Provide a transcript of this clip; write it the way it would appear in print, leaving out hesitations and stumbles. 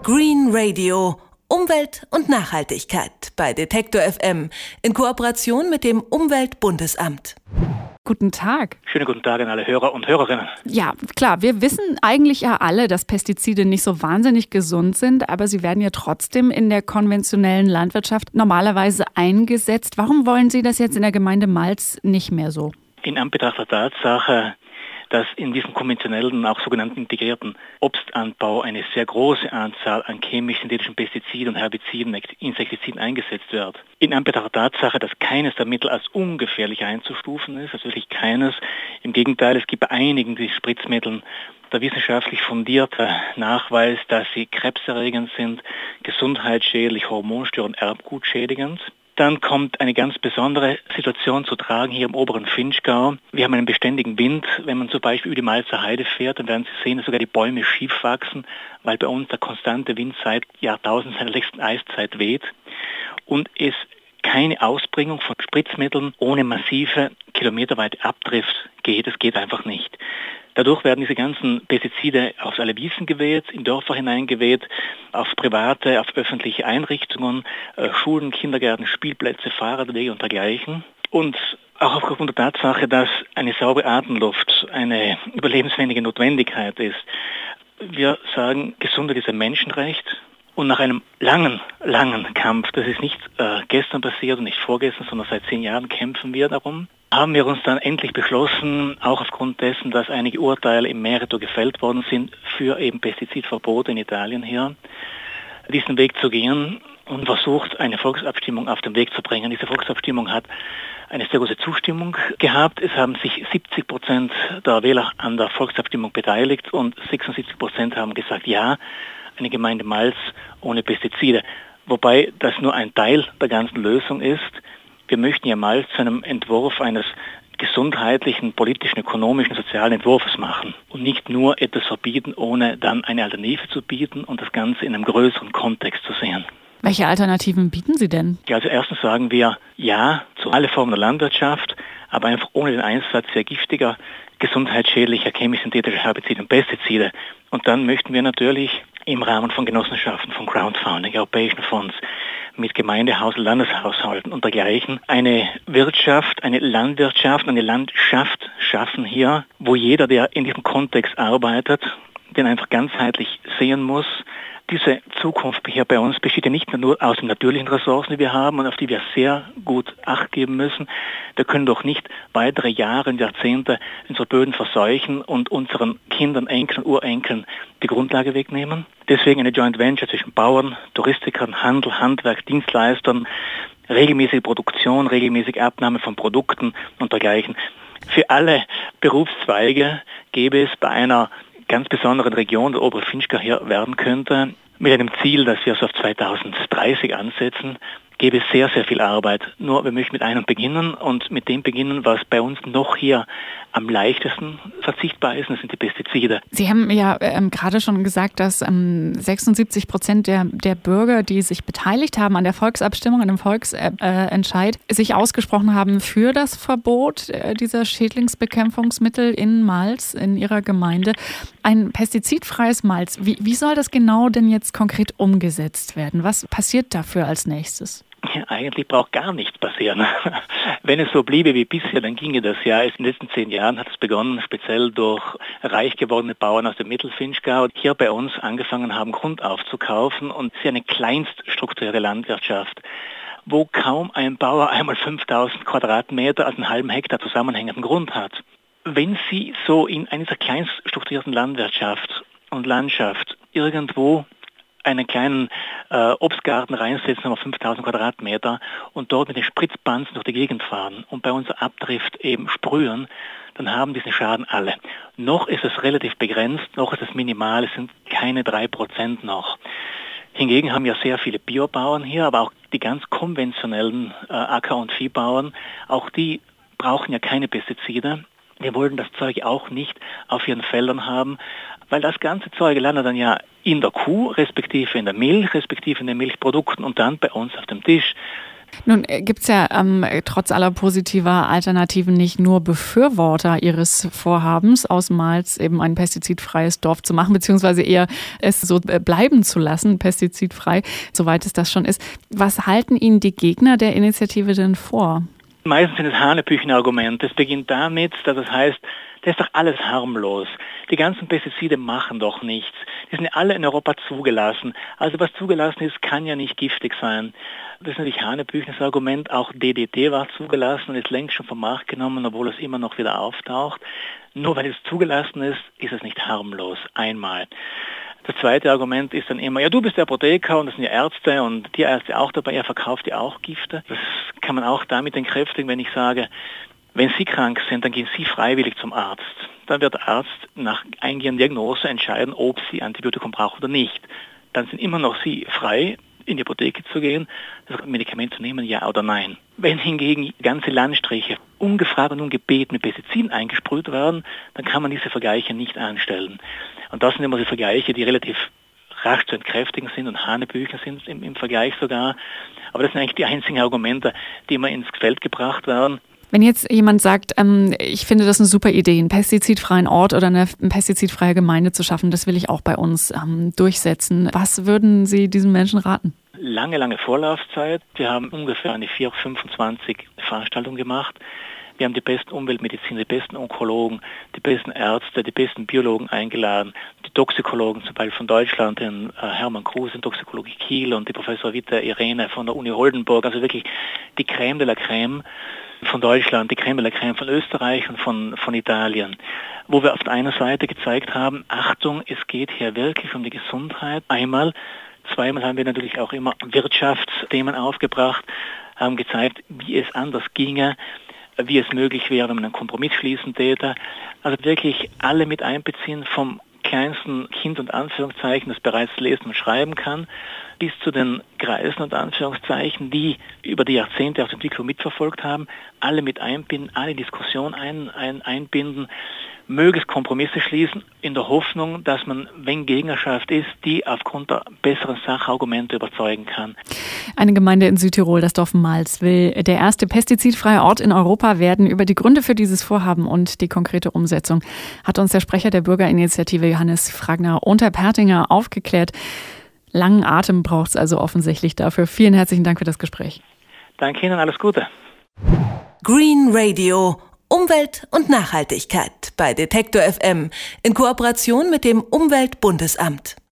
Green Radio. Umwelt und Nachhaltigkeit bei Detektor FM in Kooperation mit dem Umweltbundesamt. Guten Tag. Schönen guten Tag an alle Hörer und Hörerinnen. Ja, klar, wir wissen eigentlich ja alle, dass Pestizide nicht so wahnsinnig gesund sind, aber sie werden ja trotzdem in der konventionellen Landwirtschaft normalerweise eingesetzt. Warum wollen Sie das jetzt in der Gemeinde Malz nicht mehr so? In Anbetracht der Tatsache, dass in diesem konventionellen, auch sogenannten integrierten Obstanbau eine sehr große Anzahl an chemisch-synthetischen Pestiziden und Herbiziden, Insektiziden eingesetzt wird. In Anbetracht der Tatsache, dass keines der Mittel als ungefährlich einzustufen ist, also wirklich keines. Im Gegenteil, es gibt bei einigen dieser Spritzmitteln der wissenschaftlich fundierte Nachweis, dass sie krebserregend sind, gesundheitsschädlich, hormonstörend, erbgutschädigend. Dann kommt eine ganz besondere Situation zu tragen hier im oberen Vinschgau. Wir haben einen beständigen Wind. Wenn man zum Beispiel über die Malzer Heide fährt, dann werden Sie sehen, dass sogar die Bäume schief wachsen, weil bei uns der konstante Wind seit Jahrtausenden, seit der letzten Eiszeit weht. Und es keine Ausbringung von Spritzmitteln ohne massive kilometerweite Abdrift geht. Es geht einfach nicht. Dadurch werden diese ganzen Pestizide auf alle Wiesen geweht, in Dörfer hineingeweht, auf private, auf öffentliche Einrichtungen, Schulen, Kindergärten, Spielplätze, Fahrradwege und dergleichen. Und auch aufgrund der Tatsache, dass eine saubere Atemluft eine überlebensnotwendige Notwendigkeit ist. Wir sagen, Gesundheit ist ein Menschenrecht. Und nach einem langen Kampf, das ist nicht gestern passiert und nicht vorgestern, sondern seit 10 Jahren kämpfen wir darum, haben wir uns dann endlich beschlossen, auch aufgrund dessen, dass einige Urteile im Merito gefällt worden sind, für eben Pestizidverbote in Italien hier, diesen Weg zu gehen und versucht, eine Volksabstimmung auf den Weg zu bringen. Diese Volksabstimmung hat eine sehr große Zustimmung gehabt. Es haben sich 70% der Wähler an der Volksabstimmung beteiligt und 76% haben gesagt, ja, eine Gemeinde Malz ohne Pestizide. Wobei das nur ein Teil der ganzen Lösung ist. Wir möchten ja Malz zu einem Entwurf eines gesundheitlichen, politischen, ökonomischen, sozialen Entwurfs machen und nicht nur etwas verbieten, ohne dann eine Alternative zu bieten und das Ganze in einem größeren Kontext zu sehen. Welche Alternativen bieten Sie denn? Ja, also erstens sagen wir ja zu alle Formen der Landwirtschaft, aber einfach ohne den Einsatz sehr giftiger, gesundheitsschädlicher, chemisch-synthetischer Herbizide und Pestizide. Und dann möchten wir natürlich im Rahmen von Genossenschaften, von Crowdfunding, europäischen Fonds, mit Gemeindehaushalten, Landeshaushalten und dergleichen eine Wirtschaft, eine Landwirtschaft, eine Landschaft schaffen hier, wo jeder, der in diesem Kontext arbeitet, den einfach ganzheitlich sehen muss. Diese Zukunft hier bei uns besteht ja nicht nur aus den natürlichen Ressourcen, die wir haben und auf die wir sehr gut Acht geben müssen. Wir können doch nicht weitere Jahre und Jahrzehnte unsere Böden verseuchen und unseren Kindern, Enkeln, Urenkeln die Grundlage wegnehmen. Deswegen eine Joint Venture zwischen Bauern, Touristikern, Handel, Handwerk, Dienstleistern, regelmäßige Produktion, regelmäßige Abnahme von Produkten und dergleichen. Für alle Berufszweige gäbe es bei einer ganz besonderen Region, der obere Vinschgau hier werden könnte, mit einem Ziel, das wir so auf 2030 ansetzen, gäbe es sehr, sehr viel Arbeit. Nur wir möchten mit einem beginnen und mit dem beginnen, was bei uns noch hier am leichtesten verzichtbar ist, das sind die Pestizide. Sie haben ja gerade schon gesagt, dass 76% der Bürger, die sich beteiligt haben an der Volksabstimmung, an dem Volksentscheid, sich ausgesprochen haben für das Verbot dieser Schädlingsbekämpfungsmittel in Malz, in ihrer Gemeinde. Ein pestizidfreies Malz, wie soll das genau denn jetzt konkret umgesetzt werden? Was passiert dafür als nächstes? Ja, eigentlich braucht gar nichts passieren. Wenn es so bliebe wie bisher, dann ginge das ja. In den letzten 10 Jahren hat es begonnen, speziell durch reich gewordene Bauern aus dem Mittelvinschgau, die hier bei uns angefangen haben, Grund aufzukaufen und sehr eine kleinststrukturierte Landwirtschaft, wo kaum ein Bauer einmal 5000 Quadratmeter, also einen halben Hektar zusammenhängenden Grund hat. Wenn Sie so in einer kleinststrukturierten Landwirtschaft und Landschaft irgendwo einen kleinen Obstgarten reinsetzen, auf 5000 Quadratmeter und dort mit den Spritzbanzen durch die Gegend fahren und bei unserer Abdrift eben sprühen, dann haben diesen Schaden alle. Noch ist es relativ begrenzt, noch ist es minimal, es sind keine 3% noch. Hingegen haben wir sehr viele Biobauern hier, aber auch die ganz konventionellen Acker- und Viehbauern, auch die brauchen ja keine Pestizide. Wir wollten das Zeug auch nicht auf ihren Feldern haben, weil das ganze Zeug landet dann ja in der Kuh, respektive in der Milch, respektive in den Milchprodukten und dann bei uns auf dem Tisch. Nun gibt's ja trotz aller positiver Alternativen nicht nur Befürworter Ihres Vorhabens, aus Mals eben ein pestizidfreies Dorf zu machen, beziehungsweise eher es so bleiben zu lassen, pestizidfrei, soweit es das schon ist. Was halten Ihnen die Gegner der Initiative denn vor? Meistens sind es Hanebüchen-Argumente. Es beginnt damit, dass es heißt, das ist doch alles harmlos. Die ganzen Pestizide machen doch nichts. Die sind ja alle in Europa zugelassen. Also was zugelassen ist, kann ja nicht giftig sein. Das ist natürlich Hanebüchens Argument. Auch DDT war zugelassen und ist längst schon vom Markt genommen, obwohl es immer noch wieder auftaucht. Nur weil es zugelassen ist, ist es nicht harmlos. Einmal. Das zweite Argument ist dann immer, ja, du bist der Apotheker und das sind ja Ärzte und die Ärzte auch dabei, er verkauft ja auch Gifte. Das kann man auch damit entkräftigen, wenn ich sage, wenn Sie krank sind, dann gehen Sie freiwillig zum Arzt. Dann wird der Arzt nach eingehender Diagnose entscheiden, ob Sie Antibiotikum brauchen oder nicht. Dann sind immer noch Sie frei, in die Apotheke zu gehen, das Medikament zu nehmen, ja oder nein. Wenn hingegen ganze Landstriche ungefragt und ungebeten mit Pestiziden eingesprüht werden, dann kann man diese Vergleiche nicht anstellen. Und das sind immer die Vergleiche, die relativ rasch zu entkräftigen sind und Hanebüchen sind im Vergleich sogar. Aber das sind eigentlich die einzigen Argumente, die immer ins Feld gebracht werden. Wenn jetzt jemand sagt, ich finde das eine super Idee, einen pestizidfreien Ort oder eine pestizidfreie Gemeinde zu schaffen, das will ich auch bei uns durchsetzen. Was würden Sie diesen Menschen raten? Lange Vorlaufzeit. Wir haben ungefähr eine 25 Veranstaltungen gemacht. Wir haben die besten Umweltmediziner, die besten Onkologen, die besten Ärzte, die besten Biologen eingeladen, die Toxikologen zum Beispiel von Deutschland, den Hermann Kruse in Toxikologie Kiel und die Professor Vita Irene von der Uni Oldenburg, also wirklich die Crème de la Crème von Deutschland, die Crème de la Crème von Österreich und von Italien, wo wir auf der einen Seite gezeigt haben, Achtung, es geht hier wirklich um die Gesundheit. Einmal, zweimal haben wir natürlich auch immer Wirtschaftsthemen aufgebracht, haben gezeigt, wie es anders ginge, wie es möglich wäre, wenn man einen Kompromiss schließen täte. Also wirklich alle mit einbeziehen, vom kleinsten Kind und Anführungszeichen, das bereits lesen und schreiben kann, bis zu den Greisen und Anführungszeichen, die über die Jahrzehnte auch die Entwicklung mitverfolgt haben, alle mit einbinden, alle in Diskussion einbinden, möglichst Kompromisse schließen, in der Hoffnung, dass man, wenn Gegnerschaft ist, die aufgrund der besseren Sachargumente überzeugen kann. Eine Gemeinde in Südtirol, das Dorf Mals, will der erste pestizidfreie Ort in Europa werden. Über die Gründe für dieses Vorhaben und die konkrete Umsetzung hat uns der Sprecher der Bürgerinitiative Johannes Fragner-Unterpertinger aufgeklärt. Langen Atem braucht es also offensichtlich dafür. Vielen herzlichen Dank für das Gespräch. Danke Ihnen, alles Gute. Green Radio. Umwelt und Nachhaltigkeit bei Detektor FM in Kooperation mit dem Umweltbundesamt.